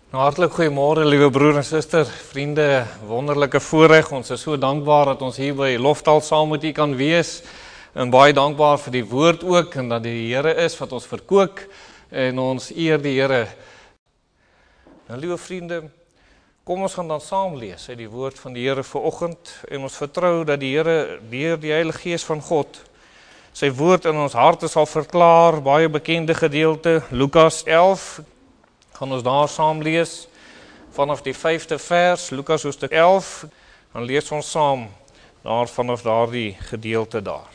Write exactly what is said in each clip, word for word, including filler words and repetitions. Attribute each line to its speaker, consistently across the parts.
Speaker 1: Hartlik goeiemôre, liewe broer en suster, vriende, wonderlike voorreg. Ons is so dankbaar dat ons hier by Loftal saam met u kan wees. En baie dankbaar vir die woord ook, en dat die Here is wat ons verkoop, en ons eer die Here. Nou, liewe vriende, kom ons gaan dan saam lees uit die woord van die Here vanoggend, en ons vertrou dat die Here deur die Heilige Gees van God sy woord in ons harte sal verklaar. Baie bekende gedeelte, Lukas elf, gaan ons daar saam lees, vanaf die vyfde vers, Lukas hoofstuk elf, dan lees ons saam, daar vanaf daar die gedeelte daar.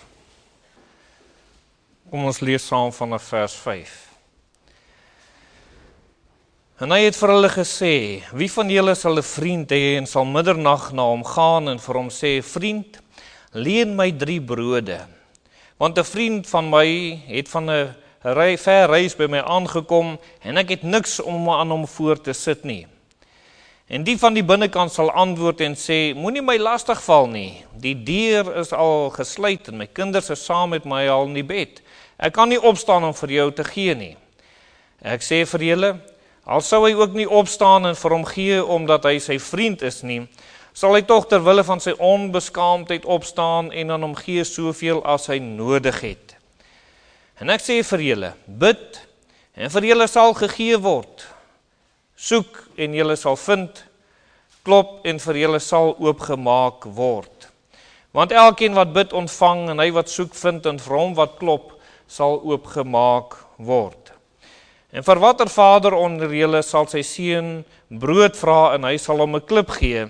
Speaker 1: Kom ons lees saam vanaf vers vyf. En hy het vir hulle gesê, wie van julle sal 'n vriend hê en sal middernag na hom gaan en vir hom sê, vriend, leen my drie brode, want 'n vriend van my het van 'n Hy ver reis by my aangekom, en ek het niks om aan hom voor te sit nie. En die van die binnekant sal antwoord en sê, moenie my lastig val nie, die deur is al gesluit, en my kinders is saam met my al in die bed. Ek kan nie opstaan om vir jou te gee nie. Ek sê vir julle, al sou hy ook nie opstaan en vir hom gee, omdat hy sy vriend is nie, sal hy tog ter wille van sy onbeskaamdheid opstaan, en aan hom gee soveel as hy nodig het. En ek sê vir julle, bid, en vir julle sal gegee word. Soek, en julle sal vind. Klop, en vir julle sal oopgemaak word. Want elkeen wat bid ontvang, en hy wat soek vind, en vir hom wat klop, sal oopgemaak word. En vir watter vader onder julle sal sy seun brood vra, en hy sal hom 'n klip gee?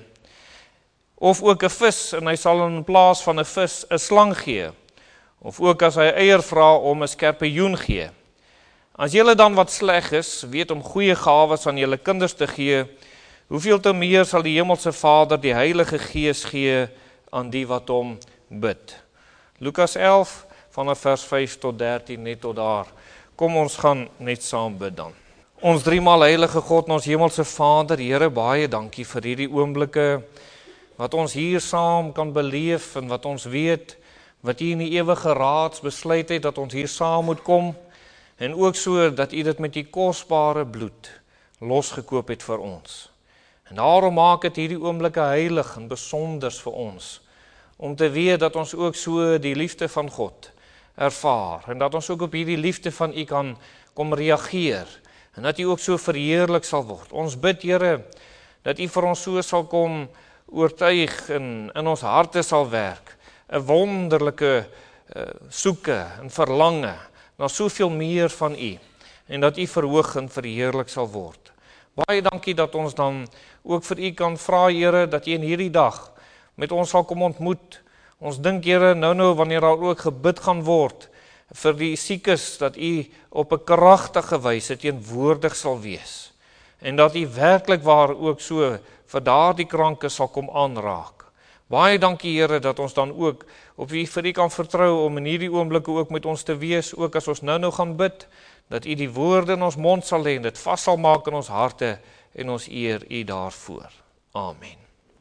Speaker 1: Of ook 'n vis, en hy sal in plaas van 'n vis 'n slang gee? Of ook as hy eier vra om 'n skorpioen gee. As julle dan wat sleg is, weet om goeie gawes aan julle kinders te gee, hoeveel te meer sal die hemelse Vader die Heilige Gees gee aan die wat hom bid. Lukas elf, vanaf vers vyf tot dertien, net tot daar. Kom ons gaan net saam bid dan. Ons driemaal heilige God, ons hemelse Vader, Here, baie dankie vir hierdie oomblikke, wat ons hier saam kan beleef, en wat ons weet, wat U in die ewige raads besluit het, dat ons hier saam moet kom, en ook so, dat U dit met die kosbare bloed losgekoop het vir ons. En daarom maak het hierdie oomblikke heilig en besonders vir ons, om te weet dat ons ook so die liefde van God ervaar, en dat ons ook op hierdie liefde van U kan kom reageer, en dat U ook so verheerlik sal word. Ons bid, Here, dat U vir ons so sal kom oortuig en in ons harte sal werk, 'n wonderlike uh, soeke en verlange na soveel meer van U, en dat U verhoog en verheerlik sal word. Baie dankie dat ons dan ook vir U kan vra, Here, dat U in hierdie dag met ons sal kom ontmoet. Ons dink, Here, nou nou wanneer daar ook gebid gaan word vir die siekes, dat U op 'n kragtige wyse teenwoordig sal wees, en dat U werklik waar ook so vir daardie kranke sal kom aanraak. Baie dankie, Here, dat ons dan ook op wie vir U kan vertrou om in hierdie oomblikke ook met ons te wees, ook as ons nou nou gaan bid, dat U die woorde in ons mond sal hê en dit vas sal maak in ons harte, en ons eer U daarvoor. Amen.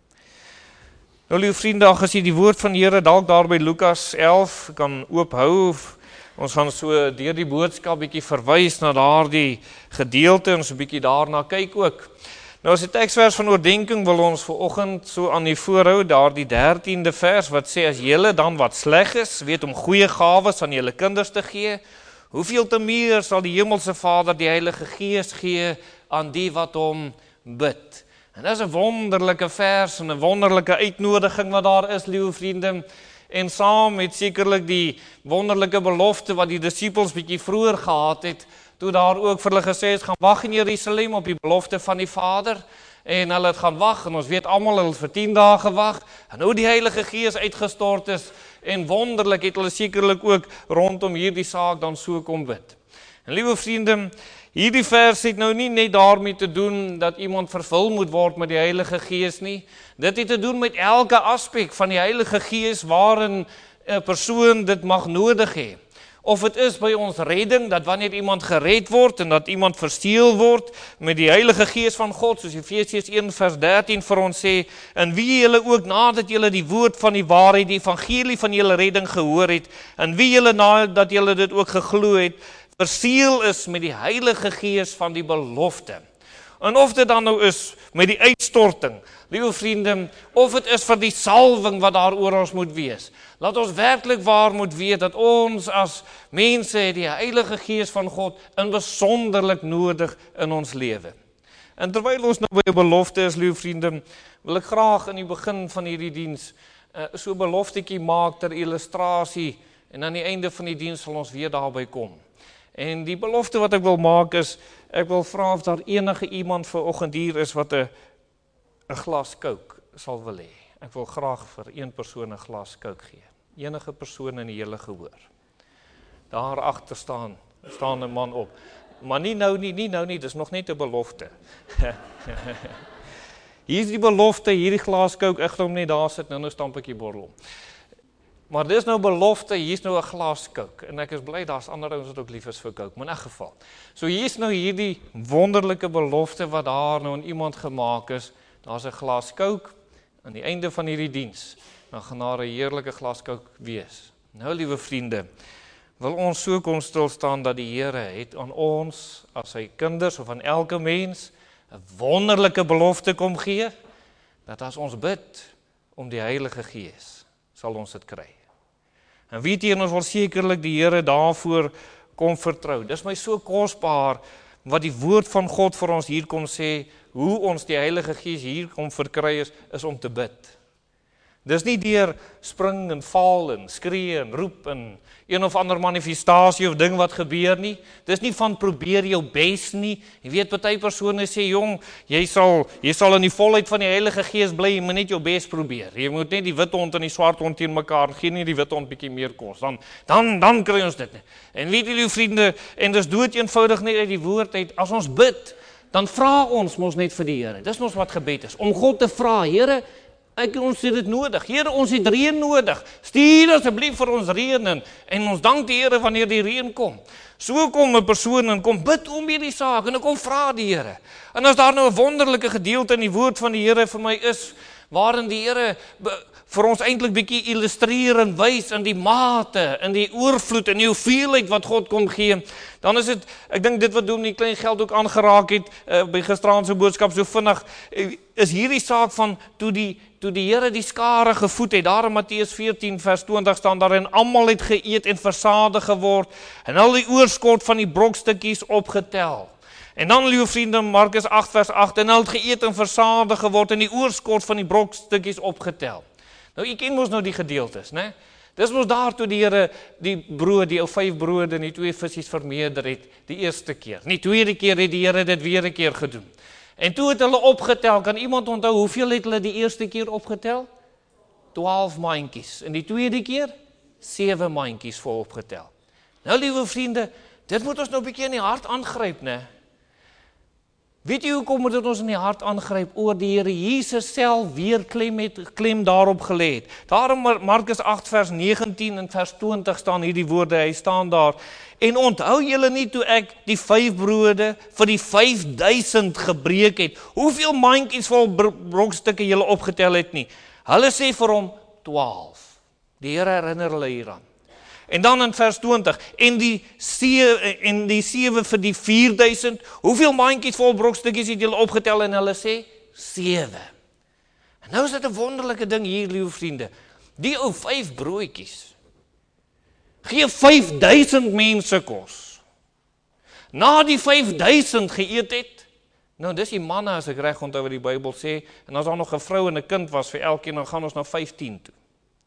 Speaker 1: Nou, lieve vriende, as jy die woord van die Here dalk daar by Lukas elf kan oophou, ons gaan so deur die boodskap bietjie verwys na daardie gedeelte, en so bietjie daarna kyk ook. Nou, as die teksvers van oordenking wil ons vanoggend so aan die voorhou, daar die dertiende vers, wat sê, as julle dan wat sleg is, weet om goeie gawes aan julle kinders te gee, hoeveel te meer sal die hemelse Vader die Heilige Gees gee aan die wat hom bid. En dit is 'n wonderlike vers, en 'n wonderlike uitnodiging wat daar is, liewe vriende, en saam met sekerlik die wonderlike belofte wat die disippels bietjie vroeër gehad het, toe daar ook vir hulle gesê is, gaan wag in Jerusalem op die belofte van die Vader, en hulle het gaan wag, en ons weet almal, hulle het vir tien dae gewag, en hoe die Heilige Gees uitgestort is, en wonderlik het hulle sekerlik ook rondom hierdie saak dan so kom bid. En liewe vriende, hierdie vers het nou nie net daarmee te doen, dat iemand vervul moet word met die Heilige Gees nie, dit het te doen met elke aspek van die Heilige Gees, waarin 'n persoon dit mag nodig hê. Of het is by ons redding, dat wanneer iemand gered word, en dat iemand verseël word met die Heilige Gees van God, soos Efesiërs een vers dertien vir ons sê, en wie julle ook nadat julle die woord van die waarheid, die evangelie van julle redding gehoor het, en wie julle nadat julle dit ook geglo het, verseël is met die Heilige Gees van die belofte. En of dit dan nou is met die uitstorting, liewe vriende, of het is vir die salwing wat daar oor ons moet wees. Laat ons werklik waar moet weet dat ons as mense het die Heilige Gees van God in besonderlik nodig in ons lewe. En terwyl ons nou by 'n belofte is, liewe vriende, wil ek graag in die begin van hierdie diens uh, so 'n beloftetjie maak ter illustrasie en aan die einde van die diens sal ons weer daarby kom. En die belofte wat ek wil maak is, ek wil vra of daar enige iemand vanoggend hier is wat 'n 'n glas Coke sal wil hê. Ek wil graag vir een persoon 'n glas Coke gee. Enige persoon in die hele gehoor. Daar agter staan, staan 'n man op. Maar nie nou nie, nie nou nie, dis nog net 'n belofte. Hier is die belofte, hierdie glas Coke, ek gaan hom net daar sit, nou nou stamp ek die bottel om. Maar dis nou belofte, hier is nou 'n glas Coke. En ek is bly daar's ander ouens wat ook lief is vir Coke, maar in 'n geval. So hier is nou hierdie wonderlike belofte wat daar nou aan iemand gemaak is. Daar's 'n glas Coke aan die einde van hierdie diens. Dan gaan daar 'n heerlike glas Coke wees. Nou, liewe vriende, wil ons so kom stil staan dat die Here het aan ons as sy kinders of aan elke mens 'n wonderlike belofte kom gee dat as ons bid om die Heilige Gees, sal ons dit kry. En weet jy, ons wil sekerlik die Here daarvoor kom vertrou. Dis my so kosbaar wat die woord van God vir ons hier kom sê, hoe ons die Heilige Gees hier kom verkry is, is om te bid. Dis nie deur spring en val en skree en roep en een of ander manifestasie of ding wat gebeur nie. Dis nie van probeer jou bes nie. Jy weet, party persone sê, jong, jy sal, jy sal in die volheid van die Heilige Gees bly, jy moet net jou bes probeer. Jy moet net die wit hond en die swart hond teen mekaar, gee nie die wit hond bietjie meer kos. Dan, dan, dan kry ons dit nie. En weet julle, vriende, en dis dood eenvoudig net uit die woord uit, as ons bid, dan vra ons mos net vir die Here. Dis mos wat gebed is, om God te vra, Here, ek ons het dit nodig. Here, ons het reën nodig. Stuur asseblief vir ons reën in, en ons dank die Here wanneer die reën kom. So kom 'n persoon en kom bid om hierdie saak en ek kom vra die Here. En as daar nou 'n wonderlike gedeelte in die woord van die Here vir my is, waarin die Here vir ons eintlik bietjie illustreer en wys in die mate, in die oorvloed en die hoeveelheid wat God kom gee, dan is dit, ek dink dit wat doen die klein geld ook aangeraak het, uh, by gisteraand se boodskap so vinnig, uh, is hierdie saak van, toe die, toe die Here die skare gevoed het, daar in Matteus veertien vers twintig staan daarin, almal het geëet en versadig geword, en al die oorskot van die brokstukkies opgetel. En dan, liewe vriende, Markus agt vers agt, en al het geëet en versadig geword, en die oorskot van die brokstukkies opgetel. Nou, jy ken mos nou die gedeeltes, né? Dis mos daar toe die Here die brood, die ou vyf brode en die twee visies vermeerder het, die eerste keer. Nie tweede keer het die Here dit weer 'n keer gedoen. En toe het hulle opgetel, kan iemand onthou, hoeveel het hulle die eerste keer opgetel? twaalf mandjies. En die tweede keer? sewe mandjies vol opgetel. Nou, liewe vriende, dit moet ons nou 'n bietjie in die hart aangryp, né? Weet jy hoekom moet dit ons in die hart aangryp? Oor die Here Jesus self weer klem, het, klem daarop gelê het. Daarom Markus agt vers negentien en vers twintig staan hierdie woorde, hy staan daar. En onthou julle nie toe ek die vyf brode vir die vyfduisend gebreek het, hoeveel mandjies vol brokstukke julle opgetel het nie? Hulle sê vir hom twaalf. Die Here herinner hulle hieraan. En dan in vers twintig, en die, en die sewe vir die vierduisend, hoeveel mandjies vol brokstukkies het julle opgetel? En hulle sê, sewe. En nou is dit 'n wonderlike ding hier, liewe vriende. Die ou vyf broodjies, gee vyfduisend mense kos. Na die vyfduisend geëet het, nou dis die manne as ek reg onthou wat die Bybel sê, en as daar nog 'n vrou en 'n kind was vir elkeen, dan gaan ons na vyftien toe.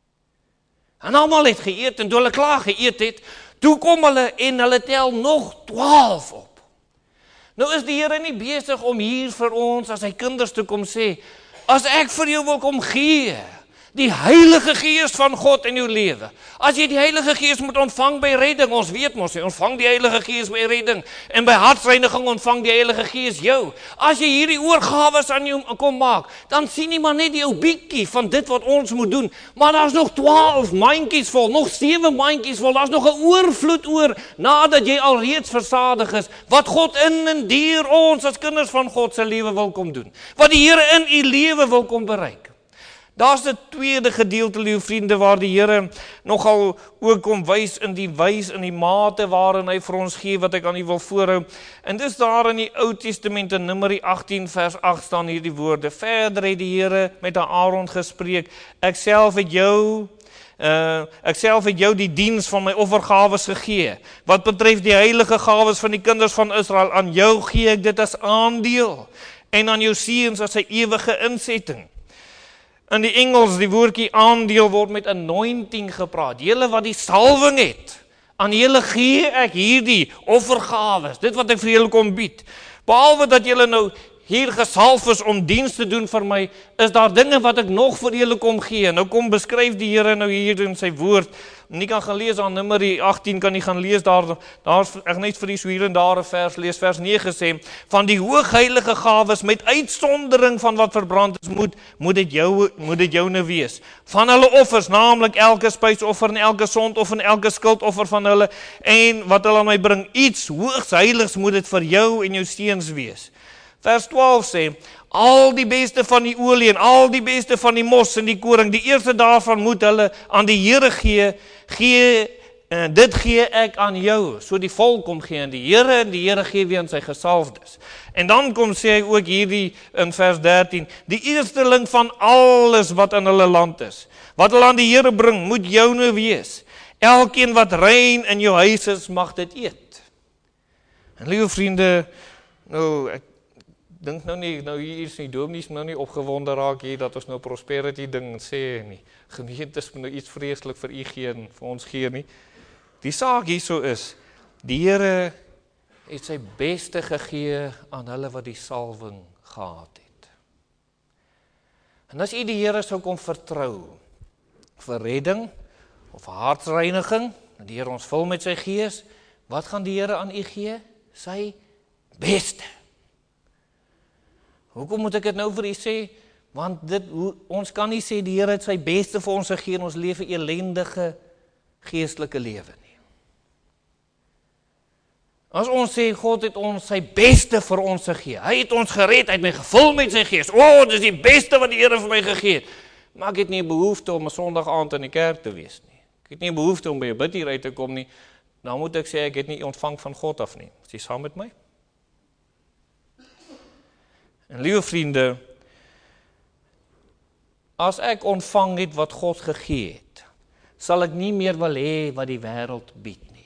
Speaker 1: En almal het geëet, en toe hulle klaar geëet het, toe kom hulle en hulle tel nog twaalf op. Nou is die Here nie besig om hier vir ons as sy kinders te kom sê, as ek vir jou wil kom gee, die Heilige Gees van God in jou lewe. As jy die Heilige Gees moet ontvang by redding, ons weet mos, ontvang die Heilige Gees by redding, en by hartsreiniging ontvang die Heilige Gees jou. As jy hierdie oorgawes aan jou kom maak, dan sien jy maar net die ou bietjie van dit wat ons moet doen, maar daar's nog twaalf mandjies vol, nog sewe mandjies vol, daar's nog 'n oorvloed oor, nadat jy alreeds versadig is, wat God in en deur ons as kinders van God se lewe wil kom doen, wat die Here in u lewe wil kom bereik. Daar's 'n tweede gedeelte, liewe vriende, waar die Here nogal ook kom wys in die wys in die mate waarin hy vir ons gee wat ek aan u wil voorhou. En dis daar in die Ou Testament in Numeri agttien vers agt staan hierdie woorde. Verder het die Here met Aaron gespreek: Ek self het jou Uh, ek self het jou die diens van my offergawes gegee. Wat betref die heilige gawes van die kinders van Israel, aan jou gee ek dit as aandeel en aan jou seuns as 'n ewige insetting. In die Engels, die woordjie aandeel word met anointing gepraat. Julle wat die salwing het, aan julle gee ek hierdie offergawes, dit wat ek vir julle kom bied. Behalwe dat julle nou hier gesalf is om diens te doen vir my, is daar dinge wat ek nog vir julle kom gee. Nou kom beskryf die Here nou hier in sy woord. Nie kan gaan lees aan Numeri agttien, kan nie gaan lees daar, daar ek net vir die so hier en daar 'n vers lees, vers nege sê, van die hoogheilige gawes met uitsondering van wat verbrand is, moet, moet dit jou, moet dit joune wees. Van hulle offers, naamlik elke spysoffer en elke sondoffer en elke skuldoffer van hulle, en wat hulle aan my bring, iets hoogs heiligs moet dit vir jou en jou seuns wees. Vers twaalf sê, al die beste van die olie en al die beste van die mos en die koring, die eerste daarvan moet hulle aan die Here gee, gee uh, dit gee ek aan jou. So die volk kom gee aan die Here en die Here gee weer aan sy gesalfdes. En dan kom sê hy ook hierdie in vers dertien, die eersteling van alles wat in hulle land is, wat hulle aan die Here bring, moet joune wees. Elkeen wat rein in jou huis is, mag dit eet. En liewe vriende, nou ek dink nou nie, nou hier is nie dominees nou nie opgewonde raak hier, dat ons nou prosperity ding sê nie. Gemeentes moet nou iets vreeslik vir u gee en vir ons gee nie. Die saak hierso is, die Here het sy beste gegee aan hulle wat die salwing gehad het. En as u die Here sou kom vertrou, vir redding, of hartsreiniging, en die Here ons vul met sy gees, wat gaan die Here aan u gee? Sy beste. Hoekom moet ek dit nou vir u sê? Want dit, ons kan nie sê die Here het sy beste vir ons gegee en ons leef 'n elendige geestelike lewe nie. As ons sê God het ons sy beste vir ons gegee, hy het ons gered, hy het my gevul met sy gees, o, oh, dit is die beste wat die Here vir my gegee het, maar ek het nie behoefte om 'n Sondag aand in die kerk te wees nie. Ek het nie behoefte om by 'n bid hier uit te kom nie. Nou moet ek sê ek het nie ontvang van God af nie. Is jy saam met my? En liewe vriende, as ek ontvang het wat God gegee het, sal ek nie meer wil hê wat die wêreld bied nie.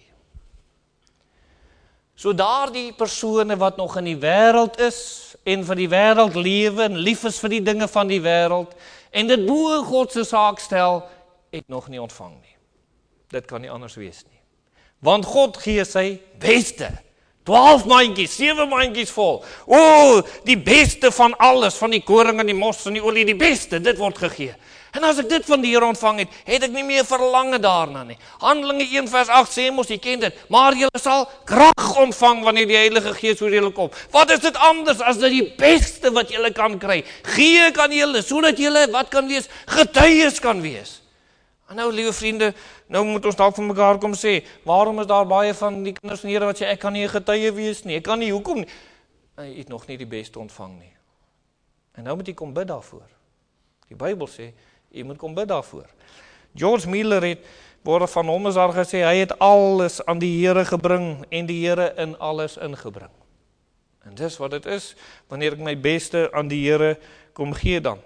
Speaker 1: So daardie persone wat nog in die wêreld is, en vir die wêreld lewe, en lief is vir die dinge van die wêreld, en dit bo God se saak stel, het nog nie ontvang nie. Dit kan nie anders wees nie. Want God gee sy beste. twaalf mandjies, sewe mandjies vol. O, die beste van alles, van die koring en die mos en die olie, die beste, dit word gegee. En as ek dit van die Here ontvang het, het ek nie meer verlange daarna nie. Handelinge een vers agt sê mos, jy ken dit, maar julle sal krag ontvang wanneer die Heilige Gees oor julle kom. Wat is dit anders as dit die beste wat julle kan kry? Gee ek aan julle, sodat julle, wat kan wees? Getuies kan wees. En nou, liewe vriende, nou moet ons dalk van mekaar kom sê, waarom is daar baie van die kinders van die Here wat sê, ek kan nie 'n getuie wees nie, ek kan nie, hoekom nie? Hy het nog nie die beste ontvang nie. En nou moet jy kom bid daarvoor. Die Bybel sê, jy moet kom bid daarvoor. George Miller het, word van hom is daar gesê, hy het alles aan die Here gebring, en die Here in alles ingebring. En dis wat dit is, wanneer ek my beste aan die Here kom gee dan.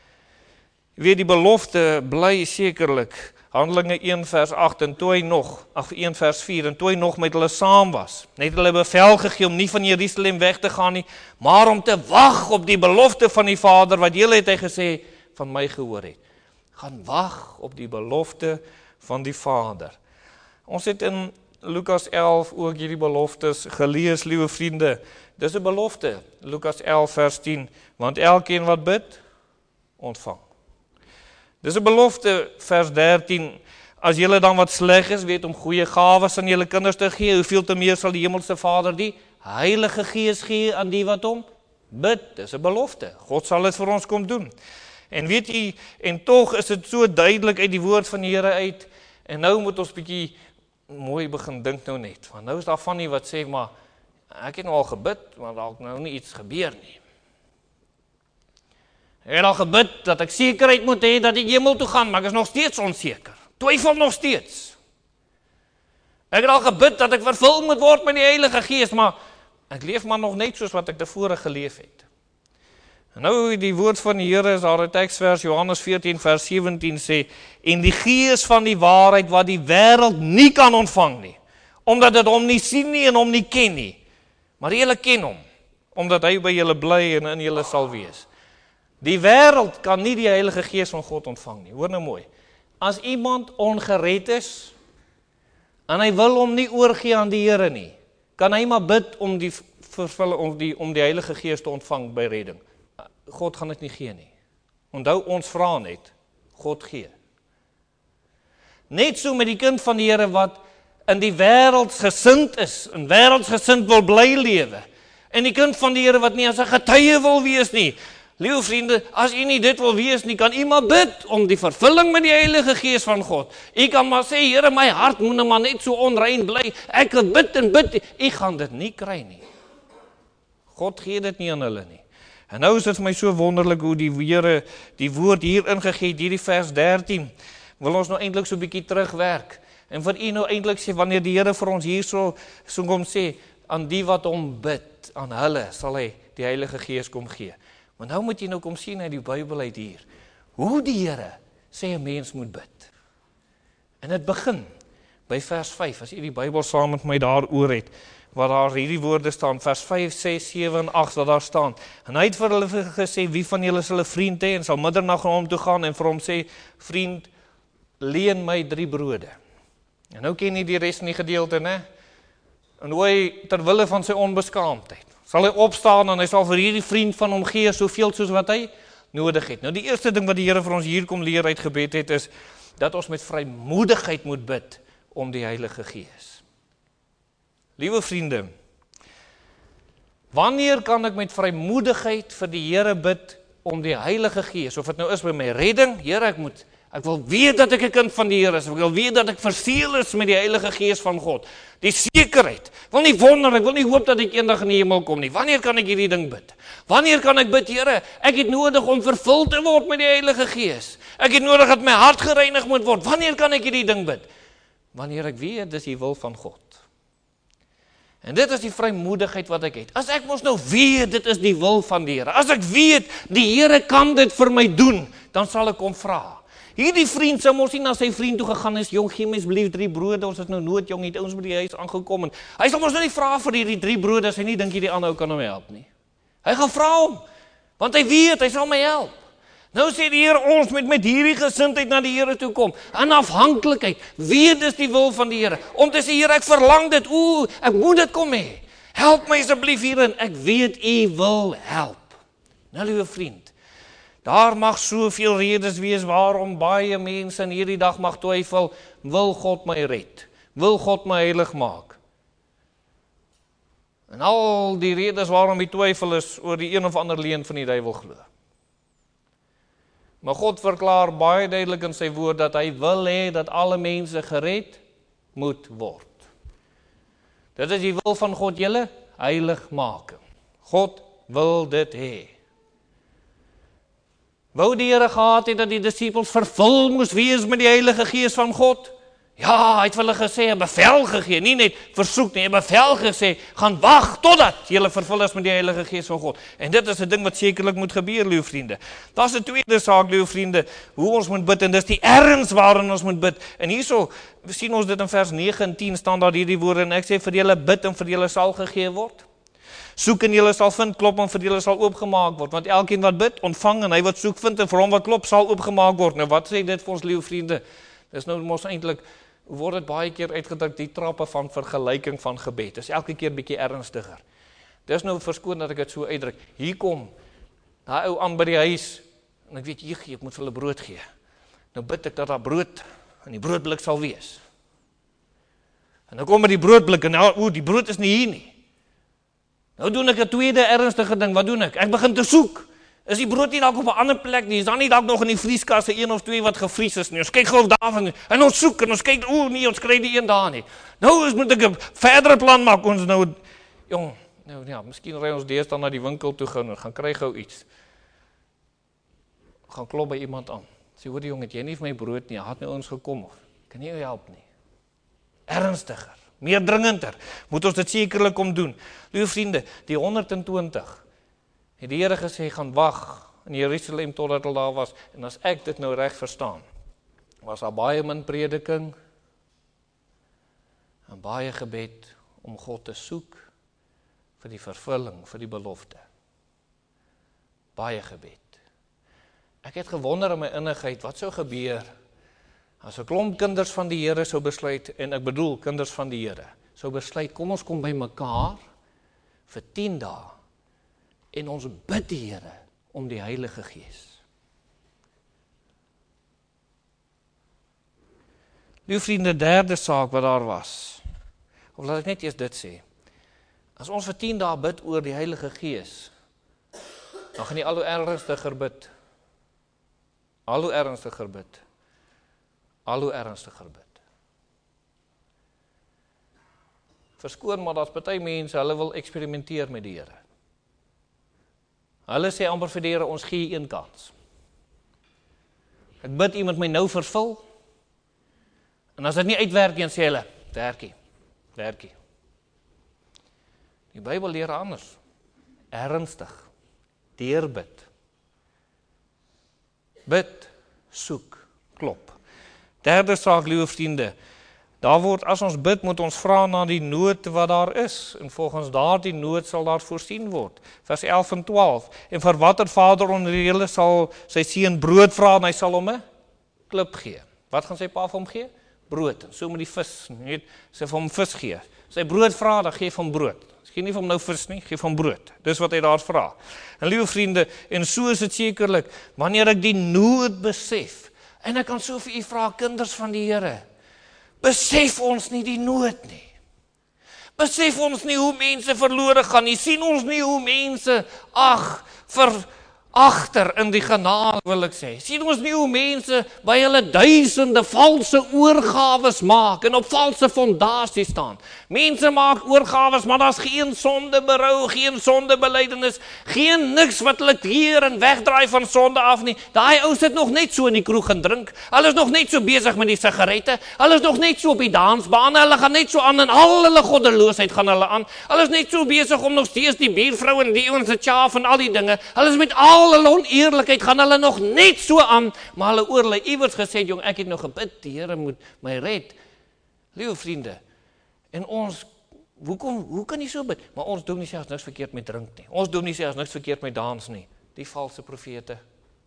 Speaker 1: Jy weet, die belofte bly sekerlik, Handelinge een vers agt, en toe hy nog, ag een vers vier, en toe hy nog met hulle saam was, net hulle bevel gegee om nie van Jerusalem weg te gaan nie, maar om te wag op die belofte van die Vader, wat julle het hy gesê, van my gehoor het. Gaan wag op die belofte van die Vader. Ons het in Lukas elf ook hierdie beloftes gelees, liewe vriende. Dis 'n belofte, Lukas elf vers tien, want elkeen wat bid, ontvang. Dis 'n belofte, vers dertien, as julle dan wat sleg is, weet om goeie gawes aan julle kinders te gee, hoeveel te meer sal die hemelse Vader die Heilige Gees gee aan die wat hom bid. Dis 'n belofte, God sal dit vir ons kom doen. En weet jy, en tog is dit so duidelik uit die woord van die Here uit, en nou moet ons bietjie mooi begin dink nou net, want nou is daar van die wat sê, maar ek het nou al gebid, maar dalk nou nie iets gebeur nie. Ek het al gebid dat ek sekerheid moet hê dat ek hemel toe gaan, maar ek is nog steeds onseker. Twyfel nog steeds. Ek het al gebid dat ek vervul moet word met die Heilige Gees, maar ek leef maar nog net soos wat ek tevore geleef het. En nou die woord van die Here is daar 'n teksvers, Johannes veertien vers sewentien sê, en die Gees van die waarheid wat die wêreld nie kan ontvang nie, omdat dit hom nie sien nie en hom nie ken nie, maar julle ken hom, omdat hy by julle bly en in julle sal wees. Die wêreld kan nie die Heilige Gees van God ontvang nie. Hoor nou mooi. As iemand ongered is, en hy wil hom nie oorgee aan die Here nie, kan hy maar bid om die, om die, om die Heilige Gees te ontvang by redding. God gaan dit nie gee nie. Onthou, ons vra net, God gee. Net so met die kind van die Here wat in die wêreld gesind is, in wêreldsgesind wil bly lewe, en die kind van die Here wat nie as 'n getuie wil wees nie. Liewe vriende, as u nie dit wil wees nie, kan u maar bid om die vervulling met die Heilige Gees van God. U kan maar sê, Here, my hart moet nou maar net so onrein bly, ek het bid en bid, u gaan dit nie kry nie. God gee dit nie aan hulle nie. En nou is dit vir my so wonderlik hoe die Here die woord hier ingegee het, hierdie vers dertien, wil ons nou eintlik so 'n bietjie terugwerk, en vir u nou eintlik sê, wanneer die Here vir ons hier so, so kom sê, aan die wat hom bid, aan hulle sal hy die Heilige Gees kom gee. Maar nou moet jy nou kom sien uit die Bybel uit hier, hoe die Here sê 'n mens moet bid. En dit begin by vers vyf, as jy die Bybel saam met my daar oor het, waar daar hierdie woorde staan, vers vyf, ses, sewe en agt, wat daar staan. En hy het vir hulle gesê, wie van julle sal 'n vriend hê, en sal middernag na hom toe gaan, en vir hom sê, vriend, leen my drie brode. En nou ken jy die res in die gedeelte, né? En hoe hy, terwille van sy onbeskaamdheid, sal hy opstaan en hy sal vir hierdie vriend van hom gee, soveel soos wat hy nodig het. Nou die eerste ding wat die Here vir ons hier kom leer uit gebed het, is, dat ons met vrymoedigheid moet bid om die Heilige Gees. Liewe vriende, wanneer kan ek met vrymoedigheid vir die Here bid om die Heilige Gees, of het nou is by my redding, Here, ek moet, ek wil weet dat ek 'n kind van die Here is, ek wil weet dat ek verseël is met die Heilige Gees van God, die sekerheid, ek wil nie wonder, ek wil nie hoop dat ek eendag in die hemel kom nie, wanneer kan ek hierdie ding bid? Wanneer kan ek bid, Here, ek het nodig om vervul te word met die Heilige Gees, ek het nodig dat my hart gereinig moet word, wanneer kan ek hierdie ding bid? Wanneer ek weet, dis die wil van God. En dit is die vrymoedigheid wat ek het. As ek mos nou weet, dit is die wil van die Here. As ek weet, die Here kan dit vir my doen, dan sal ek hom vra. Hierdie vriend sou mos nie na sy vriend toe gegaan is, jong, gee my asseblief drie brode, ons is nou nood, jong, het ons by die huis aangekom, en hy sal mos nou nie vra vir hierdie drie brode, as hy nie dink hierdie ander ou kan hom help nie. Hy gaan vra hom, want hy weet, hy sal my help. Nou sê die Here, ons moet met hierdie gesindheid na die Here toe kom, in afhanklikheid, weet dis die wil van die Here, om te sê, Here, ek verlang dit, oeh, ek moet dit kom hê, help my asseblief hierin, ek weet u wil help. Nou, liewe vriend, daar mag soveel redes wees waarom baie mense in hierdie dag mag twyfel, wil God my red, wil God my heilig maak. En al die redes waarom die twyfel is oor die een of ander leuen van die duiwel glo. Maar God verklaar baie duidelik in sy woord dat hy wil hê dat alle mense gered moet word. Dit is die wil van God, julle heilig maak. God wil dit hê. Wou die Here gehad het dat die disippels vervul moes wees met die Heilige Gees van God? Ja, hy het vir hulle gesê, 'n bevel gegee, nie net versoek nie, 'n bevel gesê, gaan wag totdat julle vervul is met die Heilige Gees van God. En dit is 'n ding wat sekerlik moet gebeur, liewe vriende. Daar's 'n tweede saak, liewe vriende, hoe ons moet bid, en dis die erns waarin ons moet bid. En hierso sien ons dit in vers nege en tien staan daar hierdie woorde, en ek sê vir julle bid en vir julle sal gegee word. Soek en julle sal vind, klop en vir julle sal oopgemaak word, want elkeen wat bid, ontvang, en hy wat soek vind, en vir hom wat klop, sal oopgemaak word. Nou wat sê dit vir ons, liewe vriende? Dis nou mos eintlik, word dit baie keer uitgedruk, die trappe van vergelyking van gebed. Dis elke keer bietjie ernstiger. Dis nou verskoon dat ek dit so uitdruk. Hier kom daai ou aan by die huis, en ek weet, hier gee, ek moet vir hulle brood gee. Nou bid ek dat daar brood in die broodblik sal wees. En nou kom met die broodblik, en nou, o, die brood is nie hier nie. Nou doen ek 'n tweede ernstige ding, wat doen ek? Ek begin te soek. Is die brood nie dalk op 'n ander plek nie? Is daar nie dalk nog in die vrieskasse een of twee wat gevries is nie? Ons kyk gou daarvan, en ons soek, en ons kyk, o nee, ons kry die een daar nie. Nou is moet ek 'n verdere plan maak, ons nou, jong, nou ja, miskien ry ons deesdae na die winkel toe gaan, en gaan kry gou iets. gaan klop by iemand aan. Sê, hoor die jong, het jy nie vir my brood nie, hy het my ons gekom, of kan nie jou help nie. Ernstiger, meer dringender, moet ons dit sekerlik om doen. Liewe vriende, die honderd en twintig, het die Here gesê, gaan wag in Jerusalem totdat hulle daar was, en as ek dit nou reg verstaan, was daar baie min prediking, en baie gebed, om God te soek, vir die vervulling, vir die belofte. Baie gebed. Ek het gewonder in my innigheid, wat sou gebeur, as 'n klomp kinders van die Here sou besluit, en ek bedoel kinders van die Here, sou besluit, kom ons kom by mekaar, vir tien dae, en ons bid die Here, om die Heilige Gees. Liewe vriende, derde saak wat daar was, of laat ek net eers dit sê, as ons vir tien dae bid oor die Heilige Gees, dan gaan jy al hoe ernstiger bid, al hoe ernstiger bid, al hoe ernstiger bid. Verskoon, maar daar's party mense, hulle wil eksperimenteer met die Here. Hulle sê amper vir die Here, ons gee een kans. Ek bid iemand my nou vervul, en as dit nie uitwerk, dan sê hulle, werkie, werkie. Die Bybel leer anders, ernstig, deurbid. Bid, soek, klop. Derde saak, liewe vriende, daar word, as ons bid, moet ons vra na die nood wat daar is, en volgens daardie nood sal daar voorsien word. Vers elf en twaalf, en vir watter vader onder die hele sal sy seun brood vra, en hy sal hom 'n klip gee. Wat gaan sy pa vir hom gee? Brood, en so met die vis, net, sy vir hom vis gee. Sy brood vra, dan gee vir hom brood. Gee nie vir hom nou vis nie, gee vir hom brood. Dis wat hy daar vra. En liewe vriende, en so is dit sekerlik, wanneer ek die nood besef, en ek kan so vir u vra, kinders van die Here, besef ons nie die nood nie. Besef ons nie hoe mense verlore gaan nie. Sien ons nie hoe mense, ag, ver agter in die genade, wil ek sê. Sien ons nie hoe mense by hulle duisende valse oorgawes maak en op valse fondasie staan. Mense maak oorgawes, maar daar's geen sonde berou, geen sonde belydenis, geen niks wat hulle keer en wegdraai van sonde af nie. Daai ou sit nog net so in die kroeg en drink. Hulle is nog net so besig met die sigarette. Hulle is nog net so op die dansbaan. Hulle gaan net so aan in al hulle goddeloosheid gaan hulle aan. Hulle is net so besig om nog steeds die buurvrou en die ouens se chaaf en al die dinge. Hulle is met al hulle oneerlikheid gaan hulle nog net so aan, maar hulle oor hulle iewers gesê, jong, ek het nog gebid, die Here moet my red. Liewe vriende, en ons, hoekom, hoe kan jy so bid? Maar ons doen nie sê as niks verkeerd met drink nie. Ons doen nie sê as niks verkeerd met dans nie. Die valse profete.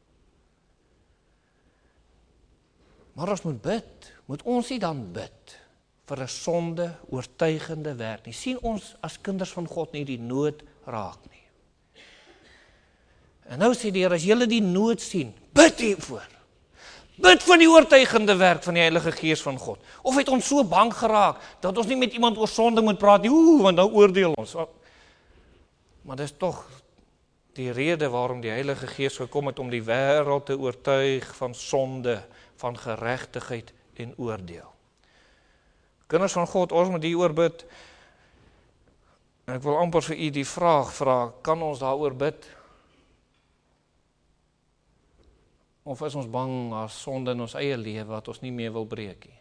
Speaker 1: Maar ons moet bid, moet ons nie dan bid vir 'n sonde oortuigende werk nie. Sien ons as kinders van God nie die nood raak nie. En nou sê die Here, as julle die nood sien, bid hiervoor. Bid vir die oortuigende werk van die Heilige Gees van God. Of het ons so bang geraak, dat ons nie met iemand oor sonde moet praat nie, oeh, want nou oordeel ons. Maar dis tog die rede waarom die Heilige Gees gekom het, om die wêreld te oortuig van sonde, van geregtigheid en oordeel. Kinders van God, ons moet hieroor bid. En ek wil amper vir u die vraag vra, kan ons daaroor bid? Of is ons bang as sonde in ons eie lewe wat ons nie meer wil breek nie?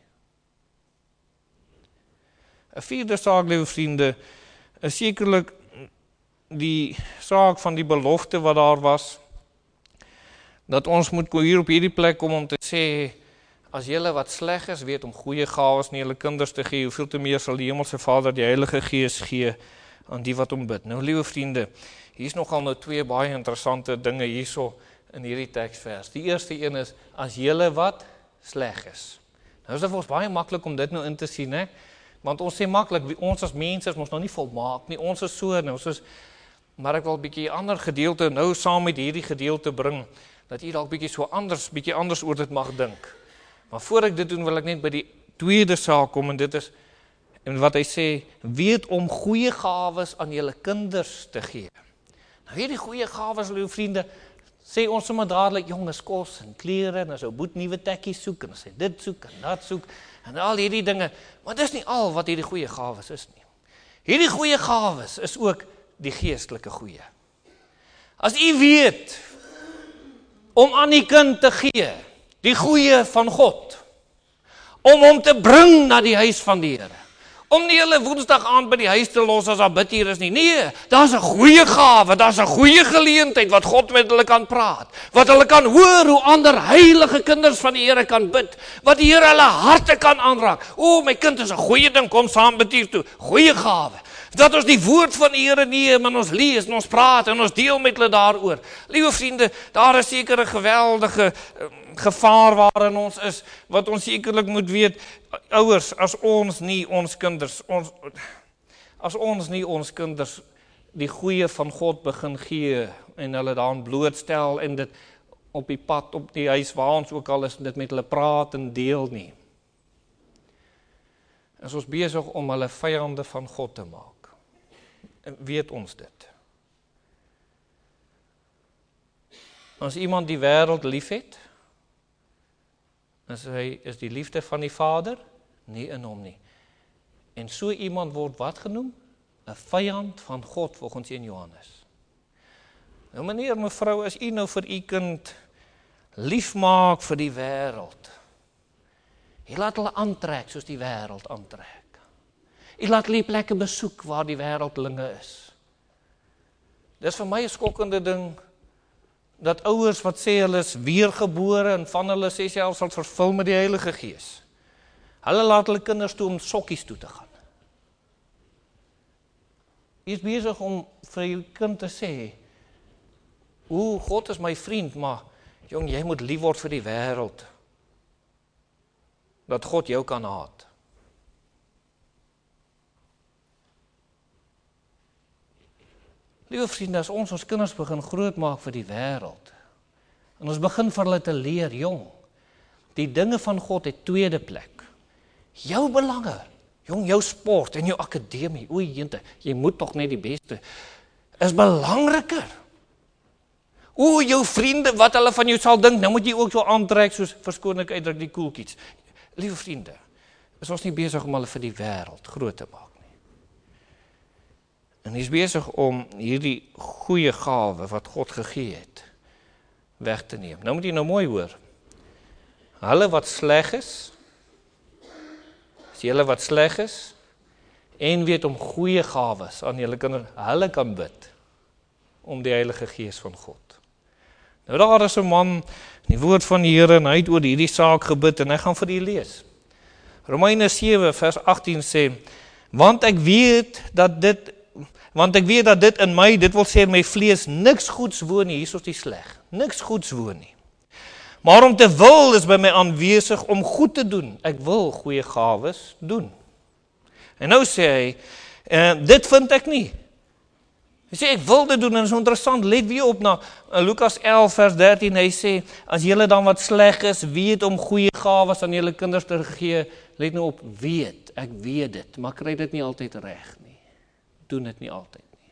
Speaker 1: 'n Vierde saak, liewe vriende, is sekerlik die saak van die belofte wat daar was, dat ons moet hier op hierdie plek kom om te sê, as julle wat sleg is, weet om goeie gawes nie julle kinders te gee, hoeveel te meer sal die Hemelse Vader die Heilige Gees gee aan die wat hom bid. Nou, liewe vriende, hier is nogal nou twee baie interessante dinge hierso in hierdie teksvers. Die eerste een is, as julle wat sleg is. Nou is dit vir ons baie maklik om dit nou in te sien, hè? Want ons sê maklik, ons as mense is ons nog nie volmaak nie, ons is so, nou, ons is, maar ek wil 'n bietjie ander gedeelte nou saam met hierdie gedeelte bring, dat jy dalk bietjie so anders, bietjie anders oor dit mag dink. Maar voor ek dit doen, wil ek net by die tweede saak kom, en dit is, en wat hy sê, weet om goeie gawes aan julle kinders te gee. Nou hierdie goeie gawes, liewe vriende, sê ons sommer dadelik, jonges, kos en klere, en as ou boet nuwe tekkies soek, en sê dit soek, en dat soek, en al hierdie dinge, maar dis nie al wat hierdie goeie gawes is nie. Hierdie goeie gawes is ook die geestelike goeie. As u weet, om aan die kind te gee, die goeie van God, om hom te bring na die huis van die Here, om nie hulle woensdag aand by die huis te los as daar bid hier is nie. Nee, daar's 'n goeie gawe, daar's 'n goeie geleentheid wat God met hulle kan praat, wat hulle kan hoor hoe ander heilige kinders van die Here kan bid, wat die Here hulle harte kan aanraak. O, my kind, is 'n goeie ding, kom saam bid hier toe. Goeie gawe. Dat ons die woord van die Here neem en ons lees en ons praat en ons deel met hulle daaroor. Liewe vriende, daar is seker 'n geweldige gevaar waarin ons is, wat ons sekerlik moet weet. Ouers, as ons nie ons kinders, ons, as ons nie ons kinders die goeie van God begin gee en hulle daarin blootstel en dit op die pad, op die huis waar ons ook al is, dit met hulle praat en deel nie, is ons besig om hulle vyande van God te maak. En weet ons dit? As iemand die wêreld liefhet, is hy is die liefde van die Vader nie in hom nie. En so iemand word wat genoem? 'n vyand van God volgens een Johannes. Nou meneer, mevrou, as u nou vir u kind lief maak vir die wêreld, jy laat hulle aantrek soos die wêreld aantrek. Jy laat hulle plekke besoek waar die wêreldlinge is. Dis vir my 'n skokkende ding, dat ouers wat sê hulle is weergebore en van hulle sê selfs sal vervul met die Heilige Gees, hulle laat hulle kinders toe om sokkies toe te gaan. Jy is besig om vir jou kind te sê, o, God is my vriend, maar jong, jy moet lief word vir die wêreld, dat God jou kan haat. Liewe vriende, as ons ons kinders begin groot maak vir die wêreld, en ons begin vir hulle te leer, jong, die dinge van God het tweede plek. Jou belange, jong, jou sport en jou akademie, oei jente, jy moet tog net die beste, is belangriker. O, jou vriende, wat hulle van jou sal dink, nou moet jy ook so aantrek, soos verskoon ek uitdruk die koelkiets. Liewe vriende, is ons nie besig om hulle vir die wêreld groot te maak. En hy is besig om hierdie goeie gawe wat God gegee het, weg te neem. Nou moet jy nou mooi hoor. Hulle wat sleg is, is julle wat sleg is, en weet om goeie gawes aan julle kinders, hulle kan bid, om die Heilige Gees van God. Nou daar is 'n man, die woord van die Here, en hy het oor hierdie saak gebid, en hy gaan vir u lees. Romeine sewe vers agttien sê, want ek weet dat dit Want ek weet dat dit in my, dit wil sê in my vlees, niks goeds woon nie, hier is die sleg, niks goeds woon nie. Maar om te wil is by my aanwesig om goed te doen. Ek wil goeie gawes doen. En nou sê hy, uh, dit vind ek nie. Hy sê, ek wil dit doen, en is interessant, let weer op na uh, Lukas elf vers dertien, hy sê, as julle dan wat sleg is, weet om goeie gawes aan julle kinders te gee, let nou op, weet, ek weet dit, maar kry dit nie altyd reg nie. Doen dit nie altyd nie.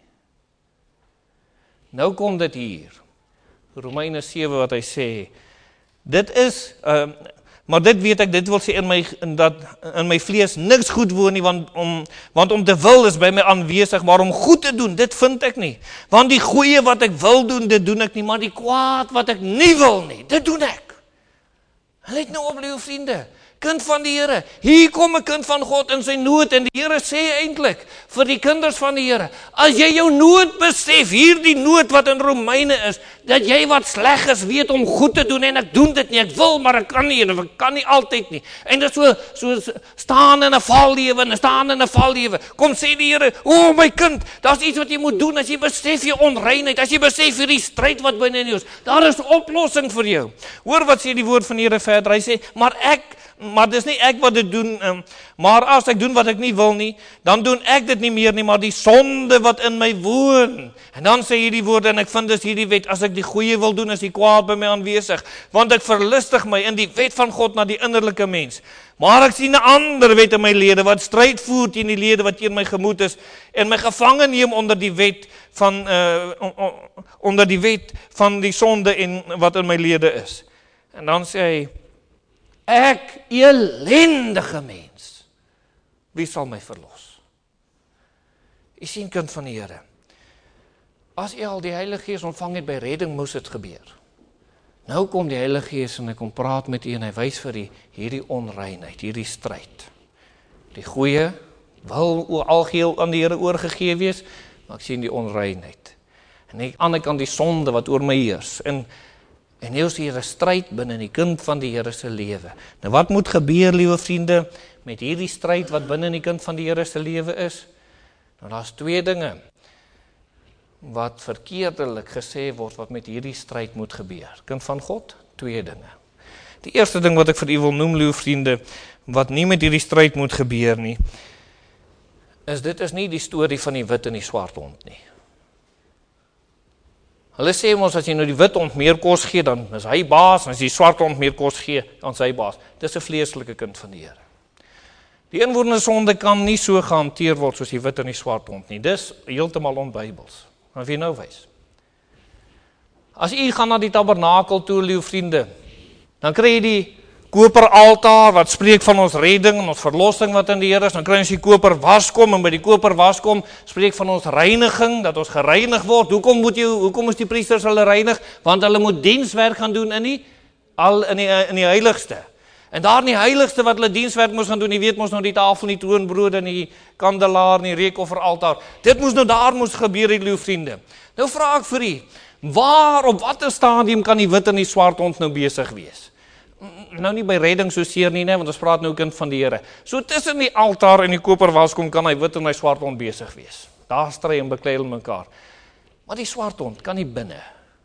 Speaker 1: Nou kom dit hier, Romeine sewe wat hy sê, dit is, uh, maar dit weet ek, dit wil sê in my, in dat, in my vlees niks goed woon nie, want om, want om te wil is by my aanwesig, maar om goed te doen, dit vind ek nie. Want die goeie wat ek wil doen, dit doen ek nie, maar die kwaad wat ek nie wil nie, dit doen ek. Let nou op, liewe vriende, kind van die Here, hier kom 'n kind van God in sy nood, en die Here sê eintlik vir die kinders van die Here, as jy jou nood besef, hierdie nood wat in Romeine is, dat jy wat sleg is, weet om goed te doen, en ek doen dit nie, ek wil, maar ek kan nie, en ek kan nie altyd nie, en dit so, so staan in 'n vallewe, en staan in 'n vallewe, kom sê die Here, o my kind, daar's iets wat jy moet doen, as jy besef jou onreinheid, as jy besef hierdie stryd wat binne in jou is, daar is oplossing vir jou. Hoor wat sê die woord van die Here verder, hy sê, maar ek, maar dis nie ek wat dit doen, um, maar as ek doen wat ek nie wil nie, dan doen ek dit nie meer nie, maar die sonde wat in my woon. En dan sê hierdie woorde, en ek vind dis hierdie wet, as ek die goeie wil doen, is die kwaad by my aanwesig, want ek verlustig my in die wet van God na die innerlike mens. Maar ek sien 'n ander wet in my lede, wat stryd voer teen die lede wat teen my gemoed is, en my gevange neem onder die wet van, uh, onder die wet van die sonde en wat in my lede is. En dan sê hy, ek elendige mens, wie sal my verlos? U sien, kind van die Here, as u al die Heilige Gees ontvang het by redding, moes dit gebeur. Nou kom die Heilige Gees en hy kom praat met u en hy wys vir u hierdie onreinheid, hierdie stryd. Die goeie wil algeheel aan die Here oorgegee wees, maar ek sien die onreinheid. En aan die ander kant die sonde wat oor my heers. En En nou is hier 'n stryd binne die kind van die Here se lewe. Nou wat moet gebeur, liewe vriende, met hierdie stryd wat binne die kind van die Here se lewe is? Nou daar's twee dinge wat verkeerdelik gesê word wat met hierdie stryd moet gebeur. Kind van God, twee dinge. Die eerste ding wat ek vir u wil noem, liewe vriende, wat nie met hierdie stryd moet gebeur nie, is dit is nie die storie van die wit en die swart hond nie. Hulle sê ons, as jy nou die wit hond meer kos gee, dan is hy baas, en as die swart hond meer kos gee, dan is hy baas. Dis 'n vleeslike kind van die Here. Die inwonende sonde kan nie so gehanteer word soos die wit en die swart hond nie. Dis heeltemal onbybels. Maar wie nou wys? As u gaan na die tabernakel toe, liewe vriende, dan kry jy die koper altaar wat spreek van ons redding en ons verlossing wat in die Here is. Dan kry ons die koper waskom en by die koper waskom spreek van ons reiniging, dat ons gereinig word. Hoekom moet jy hoekom is die priesters hulle reinig? Want hulle moet dienswerk gaan doen in die al in die in die heiligste. En daar in die heiligste wat hulle dienswerk moes gaan doen, jy weet mos nou die tafel, die troonbrode en die kandelaar en die reukofferaltaar. Dit moes nou daar moes gebeur, liewe vriende. Nou vra ek vir u, waar op watter stadium kan die wit en die swart hond nou besig wees? Nou nie by redding so seer nie, nee, want ons praat nou kind van die Here. So tussen die altaar en die koper waskom kan hy wit en hy swart hond besig wees. Daar stry en beklei hulle mekaar. Maar die swart hond kan nie binne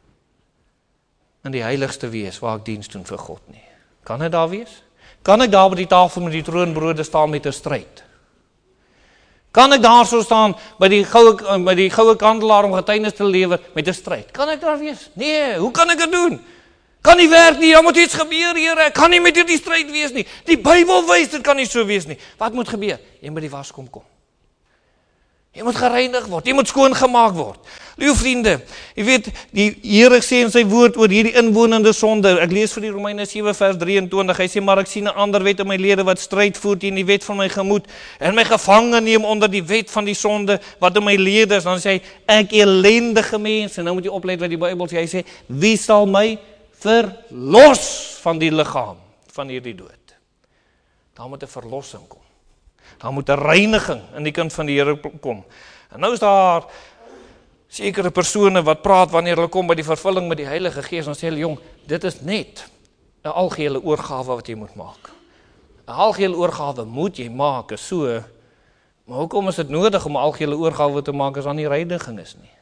Speaker 1: in die heiligste wees waar ek diens doen vir God nie. Kan dit daar wees? Kan ek daar by die tafel met die troonbrode staan met 'n stryd? Kan ek daar so staan by die goue by die goue kandelaar om getuienis te lewer met 'n stryd? Kan ek daar wees? Nee, hoe kan ek dit doen? Kan nie werk nie, daar moet iets gebeur, Here. Ek kan nie met hierdie stryd wees nie. Die Bybel wys dit kan nie so wees nie. Wat moet gebeur? Jy moet die waskom kom. Jy moet gereinig word, jy moet skoon gemaak word. Liewe vriende, jy weet, die Here sê in sy woord oor hierdie inwonende sonde. Ek lees vir die Romeine sewe vers drieëntwintig. Hy sê, maar ek sien 'n ander wet in my lede wat stryd voer teen die wet van my gemoed en my gevange neem onder die wet van die sonde wat in my lede is. Dan sê hy, ek elendige mens. En nou moet jy oplet wat die Bybel sê. Hy sê, wie sal my verlos van die liggaam van hierdie dood? Daar moet 'n verlossing kom. Daar moet 'n reiniging in die kind van die Here kom. En nou is daar sekere persone wat praat wanneer hulle kom by die vervulling met die Heilige Gees, dan sê hulle, jong, dit is net 'n algehele oorgawe wat jy moet maak. 'n Algehele oorgawe moet jy maak, is so, maar hoekom is dit nodig om 'n algehele oorgawe te maak as daar nie reiniging is nie?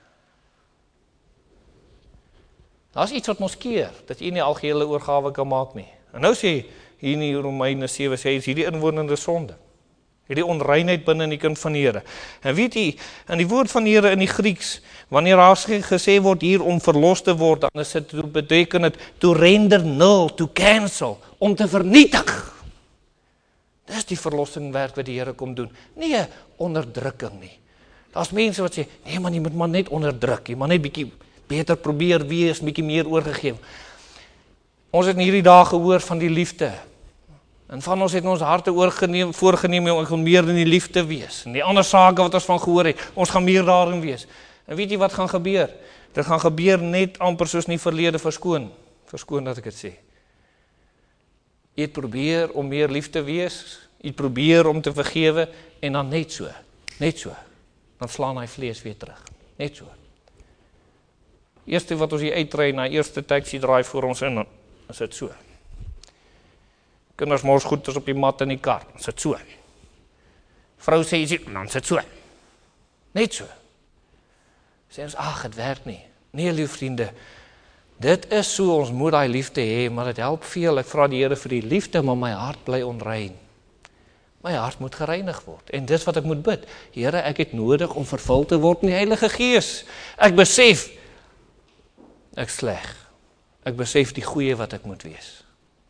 Speaker 1: Daar's iets wat ons keer, dat jy nie algehele oorgawe kan maak nie. En nou sê hier in die Romeine sewe, sê hy, is hierdie inwonende sonde. Hierdie onreinheid binne in die kind van die Here. En weet jy, in die woord van die Here in die Grieks, wanneer daar gesê word hier om verlos te word, dan is dit, beteken het to render null, to cancel, om te vernietig. Dis die verlossingwerk wat die Here kom doen. Nie onderdrukking nie. Daar's mense wat sê, nee man, jy moet maar net onderdruk, jy moet net bietjie beter probeer wees, bietjie meer oorgegee. Ons het in hierdie dae gehoor van die liefde. En van ons het ons harte oorgeneem, voorgeneem om ons meer in die liefde wees. En die ander sake wat ons van gehoor het, ons gaan meer daarin wees. En weet jy wat gaan gebeur? Dit gaan gebeur net amper soos in die verlede, verskoon. Verskoon dat ek dit sê. Jy het probeer om meer lief te wees, jy het probeer om te vergewe, en dan net so, net so. Dan slaan hy vlees weer terug. Net so. Eerste wat ons hier uitry, na eerste taxi draai voor ons in, dan is dit so. Kinders mors goed is op die mat in die kar, dan sit so. Vrou sê, jy sê, dan sit so. Net so. Sê ons, ag, het werk nie. Nee, lief vriende, dit is so, ons moet die liefde hê, maar dit help veel. Ek vra die Here vir die liefde, maar my hart bly onrein. My hart moet gereinig word. En dis wat ek moet bid. Here, ek het nodig om vervul te word in die Heilige Gees. Ek besef, ek sleg. Ek besef die goeie wat ek moet wees.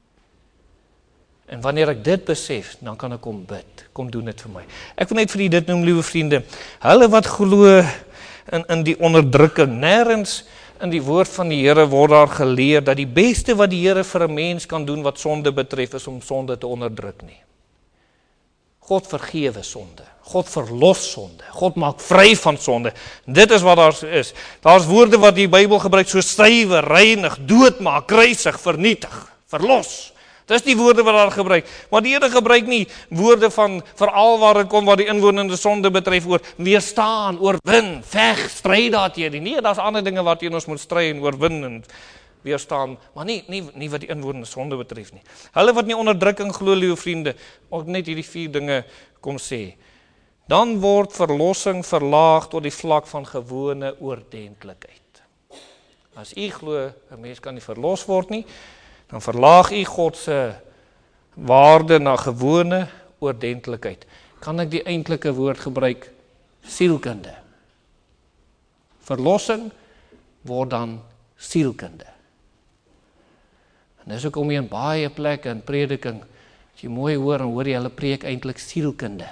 Speaker 1: En wanneer ek dit besef, dan kan ek kom bid. Kom doen dit vir my. Ek wil net vir die dit noem, liewe vriende. Hulle wat glo in, in die onderdrukking, nêrens in die woord van die Here word daar geleer, dat die beste wat die Here vir 'n mens kan doen wat sonde betref, is om sonde te onderdruk nie. God vergewe sonde. God verlos sonde. God maak vry van sonde. Dit is wat daar is. Daar's woorde wat die Bybel gebruik, so suiwer, reinig, doodmaak, kruisig, vernietig, verlos. Dis die woorde wat daar gebruik. Maar die Here gebruik nie woorde van veral waar dit kom wat die inwonende sonde betref oor weerstaan, oorwin, veg, stry daarteenoor. Nee, daar's ander dinge waarteen ons moet stry en oorwin en weerstaan, maar nie nie nie wat die inwonende sonde betref nie. Hulle wat nie onderdrukking glo, liewe vriende, ook net hierdie vier dinge kom sê. Dan word verlossing verlaag tot die vlak van gewone oordentlikheid. As u glo 'n mens kan nie verlos word nie, dan verlaag u God se waarde na gewone oordentlikheid. Kan ek die eintlike woord gebruik? Sielkunde. Verlossing word dan sielkunde. En dis ook om jy in baie plekke in prediking, as jy mooi hoor, dan hoor jy hulle preek eintlik sielkunde.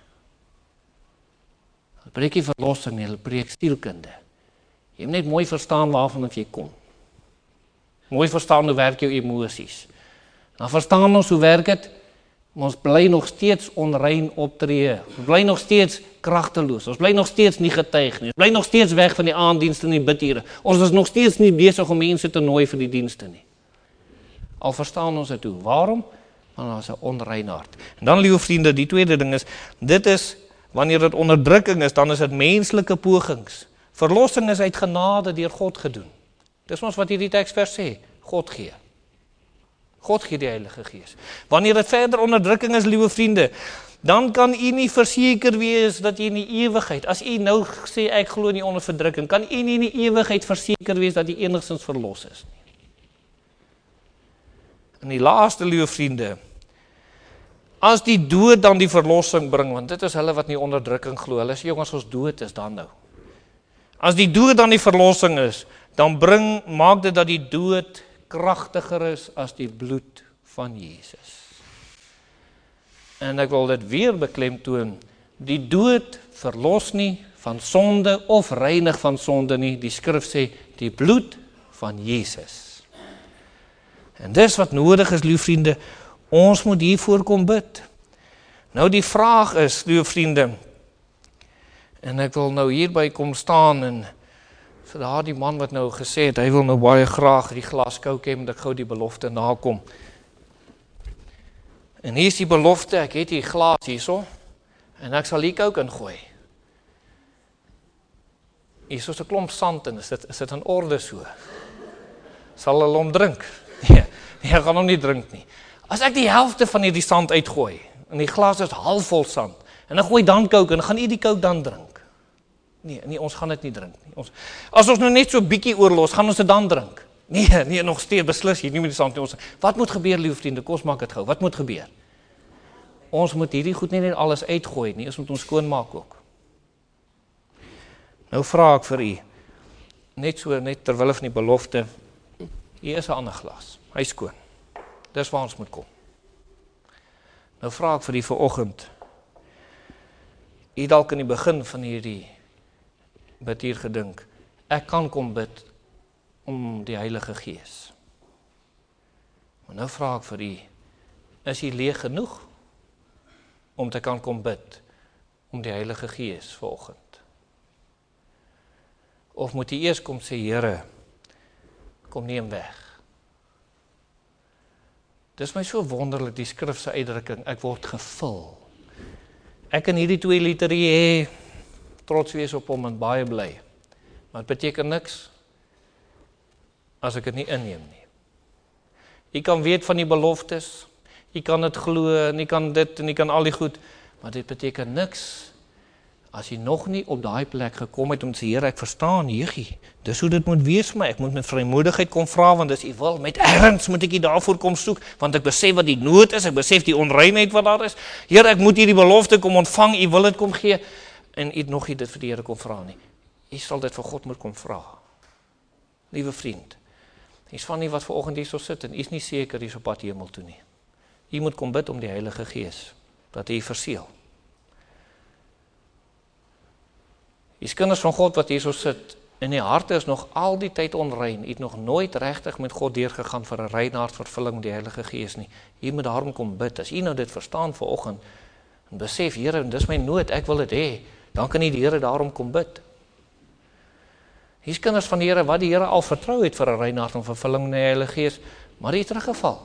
Speaker 1: Hulle preek nie verlossing nie, hulle preek sielkunde. Jy moet net mooi verstaan waarvan jy kom. Mooi verstaan hoe werk jou emosies. Dan verstaan ons hoe werk dit. Ons bly nog steeds onrein optree. Ons bly nog steeds kragteloos. Ons bly nog steeds nie getuig nie. Ons bly nog steeds weg van die aanddienste en die bidure. Ons is nog steeds nie besig om mense te nooi vir die dienste nie. Al verstaan ons dit hoe. Waarom? Want ons is 'n onrein hart. En dan, liewe vriende, die tweede ding is, dit is, wanneer dit onderdrukking is, dan is dit menslike pogings. Verlossing is uit genade deur God gedoen. Dis ons wat hierdie teksvers sê, God gee. God gee die Heilige Gees. Wanneer dit verder onderdrukking is, liewe vriende, dan kan u nie verseker wees dat u in die ewigheid, as u nou sê ek glo nie onder verdrukking, kan u nie in die ewigheid verseker wees dat u enigstens verlos is nie. En die laaste, liewe vriende, as die dood dan die verlossing bring, want dit is hulle wat nie onderdrukking glo, hulle sê jong, as ons dood is dan nou. As die dood dan die verlossing is, dan bring, maak dit dat die dood kragtiger is as die bloed van Jesus. En ek wil dit weer beklemtoon, die dood verlos nie van sonde of reinig van sonde nie, die skrif sê, die bloed van Jesus. En dis wat nodig is, lieve vriende, ons moet hiervoor kom bid. Nou die vraag is, lieve vriende, en ek wil nou hierby kom staan en vir daar die man wat nou gesê het, hy wil nou baie graag die glas Coke hê, moet ek gou die belofte nakom. En hier is die belofte, ek het die glas hierso, en ek sal die Coke ingooi. Hier is 'n klomp sand in, is dit, is dit in orde so? Sal hulle hom drink? Nee, nee, ek gaan hom nie drink nie. As ek die helfte van hierdie sand uitgooi, en die glas is halfvol sand, en ek gooi dan Coke, en gaan u die Coke dan drink? Nee, nee, ons gaan dit nie drink nie. Ons, as ons nou net so bietjie oorlos, gaan ons dit dan drink? Nee, nee, nog steeds beslis hier, nie met die sand nie. Ons, wat moet gebeur, liewe vriende? Kom ons maak dit gou. Wat moet gebeur? Ons moet hierdie goed nie net alles uitgooi nie, ons moet ons skoonmaak ook. Nou vra ek vir u, net so, net terwille van die belofte, hier is 'n ander glas, hy is skoon. Dis waar ons moet kom. Nou vra ek vir u vanoggend, u dalk in die begin van hierdie bid hier gedink, ek kan kom bid om die Heilige Gees. Maar nou vra ek vir u, is u leeg genoeg om te kan kom bid om die Heilige Gees vanoggend? Of moet u eers kom sê, Here, kom neem weg? Dis my so wonderlik, die skrif se uitdrukking, ek word gevul. Ek kan hierdie twee liter hê, trots wees op hom en baie bly. Maar het beteken niks as ek dit nie inneem nie. Jy kan weet van die beloftes, jy kan dit glo, en jy kan dit, en jy kan al die goed, maar dit beteken niks as jy nog nie op daai plek gekom het om te sê, Here, ek verstaan, Jegie, dis hoe dit moet wees vir my, ek moet met vrymoedigheid kom vra, want dis u wil, met erns moet ek jy daarvoor kom soek, want ek besef wat die nood is, ek besef die onreinheid wat daar is, Here, ek moet hierdie belofte kom ontvang, u wil dit kom gee, en u het nog nie dit vir die Here kom vra nie. U sal dit vir God moet kom vra. Liewe vriend, u is van nie wat vanoggend hier so sit, en u is nie seker hier op pad hemel toe nie. U moet kom bid om die Heilige Gees, dat hy verseel. U is kinders van God wat hier so sit, en die harte is nog al die tyd onrein, u het nog nooit regtig met God deurgegaan vir 'n rein hartvervulling met die Heilige Gees nie. U moet daarom kom bid, as u nou dit verstaan vanoggend, En besef, Here, dis my nood, ek wil dit hê. Dan kan nie die Here daarom kom bid. Hier's kinders van die Here wat die Here al vertrou het vir 'n Reinhard en vervulling in die Heilige Gees, maar die het teruggeval.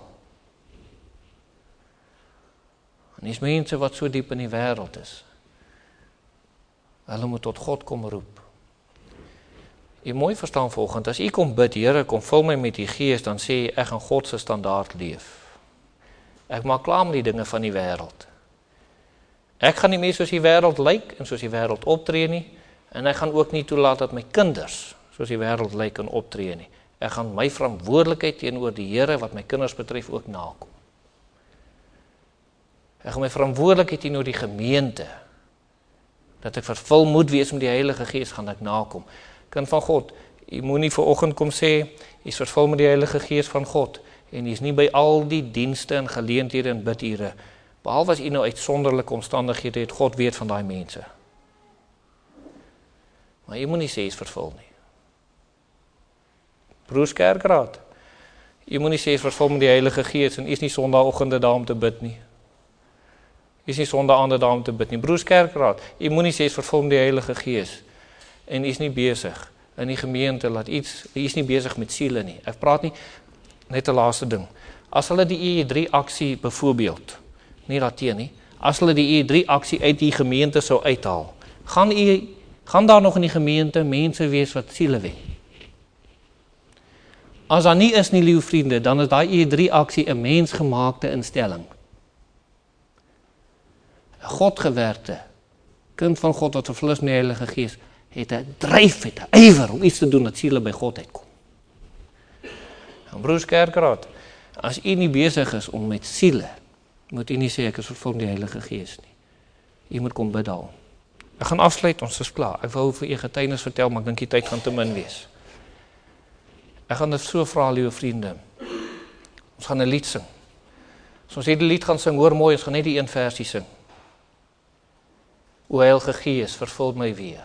Speaker 1: En dis mense wat so diep in die wêreld is. Hulle moet tot God kom roep. Jy mooi verstaan volgend, as jy kom bid, Here, kom vul my met die Gees, dan sê jy, ek gaan God se standaard leef. Ek maak klaar met die dinge van die wêreld. Ek gaan nie meer soos die wêreld lyk en soos die wêreld optree nie, en ek gaan ook nie toelaat dat my kinders soos die wêreld lyk en optree nie. Ek gaan my verantwoordelikheid teenoor die Here wat my kinders betref ook nakom. Ek gaan my verantwoordelikheid teenoor die gemeente, dat ek vervul moet wees met die Heilige Gees, gaan ek nakom. Kind van God, jy moenie vanoggend kom sê, jy is vervul met die Heilige Gees van God, en jy is nie by al die dienste en geleenthede en bidure, behalwe as jy nou uitsonderlike omstandighede het, God weet van daai mense. Maar jy moenie sê jy is vervul nie. Broers Kerkraad, jy moenie sê jy is vervul met die Heilige Gees, en jy is nie sondagoggende daar om te bid nie. Jy is nie sondaande daar om te bid nie. Broers Kerkraad, jy moenie sê jy is vervul met die Heilige Gees, en jy is nie besig in die gemeente, laat iets, jy is nie besig met siele nie. Ek praat nie, net 'n laaste ding. As hulle die E E drie aksie byvoorbeeld, nie daarteen nie, as hulle die E E drie aksie uit die gemeente sou uithaal, gaan, jy, gaan daar nog in die gemeente mense wees wat siele wen? As daar nie is nie, liewe vriende, dan is daai E E drie aksie 'n mensgemaakte instelling. 'n Godgewerkte, kind van God wat vervul is met die Heilige Gees, het 'n dryf, het 'n ywer om iets te doen dat siele by God uitkom. En broers Kerkraad, as u nie besig is om met siele, moet u nie sê ek is vervul met die Heilige Gees nie. U moet kom bid daarom. Ek gaan afsluit, ons is klaar. Ek wou vir u getuienis vertel, maar ek dink die tyd gaan te min wees. Ek gaan dit so vra, liewe vriende. Ons gaan 'n lied sing. As ons hierdie lied gaan sing, hoor mooi, ons gaan net die een versie sing. O Heilige Gees, vervul my weer.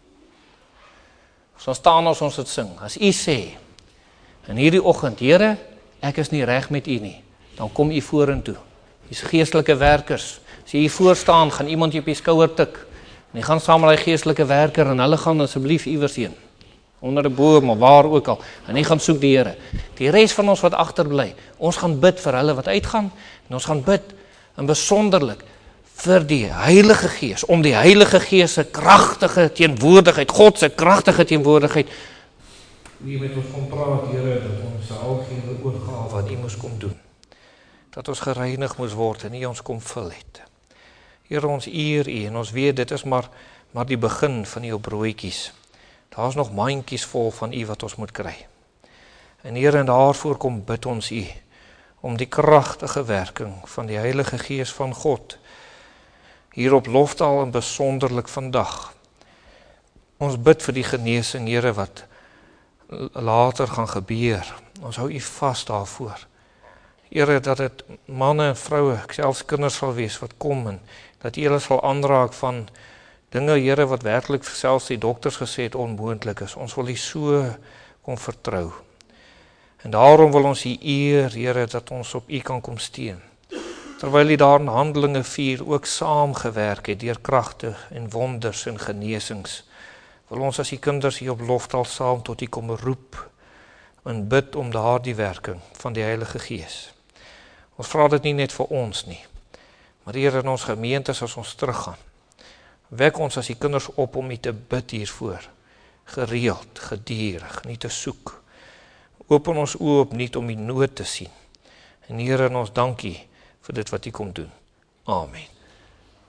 Speaker 1: Ons staan as ons dit sing. As u sê, in hierdie oggend, Here, ek is nie reg met u nie, dan kom u vorentoe. Dis geestelike werkers. As jy hier voor staan, gaan iemand jy op die skouer tik. En jy gaan saam met die geestelike werker en hulle gaan asseblief iewers heen. Onder 'n boom of waar ook al. En jy gaan soek die Here. Die res van ons wat agterbly, ons gaan bid vir hulle wat uitgaan en ons gaan bid en besonderlik vir die Heilige Gees, om die Heilige Gees se kragtige teenwoordigheid, God se kragtige teenwoordigheid, wie met ons kom praat, Here, dat ons se algehele oorgawe wat U moes kom doen, dat ons gereinig moes word en U ons kom vul het. Here, ons eer U en ons weet dit is maar, maar die begin van U broodjies. Daar is nog mandjies vol van U wat ons moet kry. En Here, en daarvoor kom bid ons U, om die kragtige werking van die Heilige Gees van God, hier op Loftaal en besonderlik vandag. Ons bid vir die genesing, Here, wat later gaan gebeur. Ons hou U vas daarvoor. Here, dat het manne en vroue, selfs kinders sal wees wat kom en dat U hulle sal aanraak van dinge, Here, wat werklik selfs die dokters gesê het onmoontlik is. Ons wil U so kom vertrou. En daarom wil ons U eer, Here, dat ons op U kan kom steun. Terwyl U daar in Handelinge vier ook saamgewerk het deur kragte en wonders en genesings, wil ons as die kinders hier op Loftaal saam tot U kom roep en bid om daardie werking van die Heilige Gees. Ons vra dit nie net vir ons nie, maar Here, in ons gemeentes as ons teruggaan, wek ons as die kinders op om U te bid hiervoor, gereeld, gedurig, nie te soek. Open ons oë opnuut om U nood te sien. En Here, ons dankie vir dit wat U kom doen. Amen.